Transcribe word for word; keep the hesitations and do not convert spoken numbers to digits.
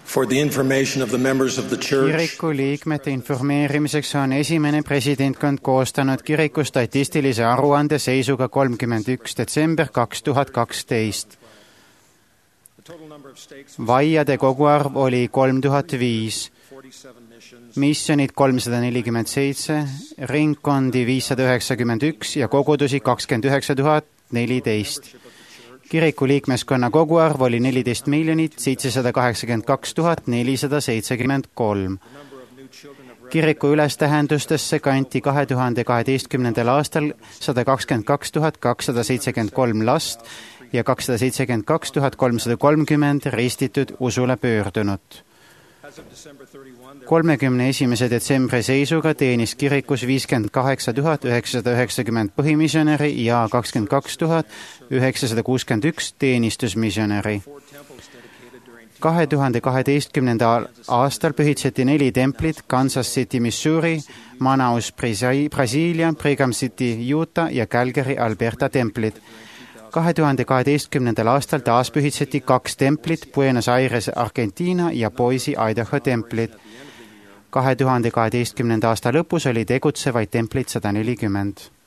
For the information of the members of the church, kiriku liikmete informeerimiseks on esimene presidentkond koostanud kiriku statistilise aruande seisuga kolmkümmend üks detsember kaks tuhat kaksteist. Vaiade koguarv oli kolm tuhat viis, missionid kolmsada nelikümmend seitse, ringkondi viissada üheksakümmend üks ja kogudusi kakskümmend üheksa tuhat neliteist. Kiriku liikmeskonna koguarv oli neliteist miljonit seitsesada kaheksakümmend kaks tuhat nelisada seitsekümmend kolm. Kiriku ülestähendustesse kanti kahe tuhande kaheteistkümnendal aastal sada kakskümmend kaks tuhat kakssada seitsekümmend kolm last ja kakssada seitsekümmend kaks tuhat kolmsada kolmkümmend ristitud usule pöördunut. kolmekümne esimese detsembri seisuga teenis kirikus viiskümmend kaheksa tuhat üheksasada üheksakümmend põhimisjonäri ja kakskümmend kaks tuhat üheksasada kuuskümmend üks teenistusmisjonäri. kahe tuhande kaheteistkümnendal aastal pühitseti neli templit: Kansas City, Missouri, Manaus, Brasiilia, Brigham City, Utah ja Calgary, Alberta templid. kahe tuhande kaheteistkümnendal aastal taas pühitseti kaks templit: Buenos Aires, Argentiina ja Boise, Idaho templid. kahe tuhande kaheteistkümnenda aasta lõpus oli tegutsevaid templit sada nelikümmend.